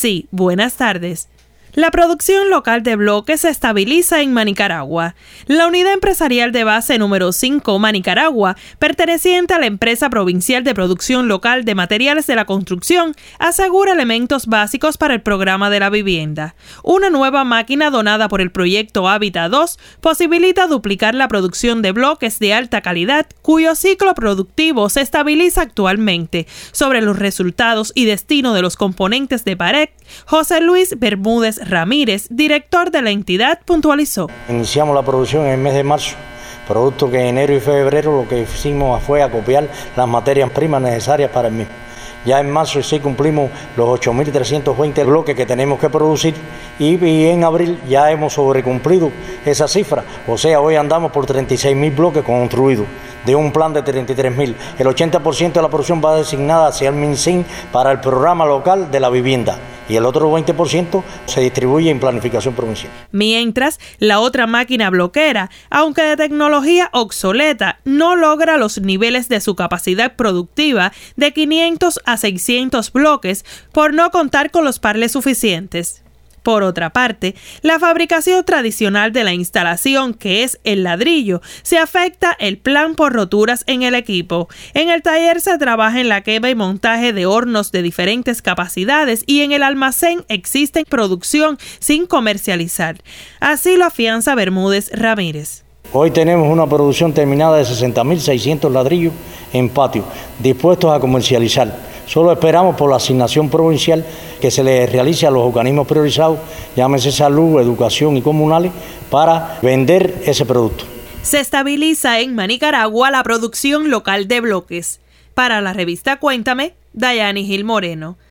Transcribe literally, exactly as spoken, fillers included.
Sí, buenas tardes. La producción local de bloques se estabiliza en Manicaragua. La unidad empresarial de base número cinco, Manicaragua, perteneciente a la empresa provincial de producción local de materiales de la construcción, asegura elementos básicos para el programa de la vivienda. Una nueva máquina donada por el proyecto Hábitat dos posibilita duplicar la producción de bloques de alta calidad, cuyo ciclo productivo se estabiliza actualmente. Sobre los resultados y destino de los componentes de Parec, José Luis Bermúdez Ramírez, director de la entidad, puntualizó. Iniciamos la producción en el mes de marzo, producto que en enero y febrero lo que hicimos fue acopiar las materias primas necesarias para el mismo. Ya en marzo sí cumplimos los ocho mil trescientos veinte bloques que tenemos que producir y, y en abril ya hemos sobrecumplido esa cifra. O sea, hoy andamos por treinta y seis mil bloques construidos de un plan de treinta y tres mil. El ochenta por ciento de la producción va designada hacia el MinSIN para el programa local de la vivienda y el otro veinte por ciento se distribuye en planificación provincial. Mientras, la otra máquina bloquera, aunque de tecnología obsoleta, no logra los niveles de su capacidad productiva de quinientos a seiscientos bloques por no contar con los parles suficientes. Por otra parte, la fabricación tradicional de la instalación, que es el ladrillo, se afecta el plan por roturas en el equipo. En el taller se trabaja en la quema y montaje de hornos de diferentes capacidades y en el almacén existe producción sin comercializar. Así lo afianza Bermúdez Ramírez. Hoy tenemos una producción terminada de sesenta mil seiscientos ladrillos en patio, dispuestos a comercializar. Solo esperamos por la asignación provincial que se le realice a los organismos priorizados, llámese salud, educación y comunales, para vender ese producto. Se estabiliza en Manicaragua la producción local de bloques. Para la revista Cuéntame, Dayani Gil Moreno.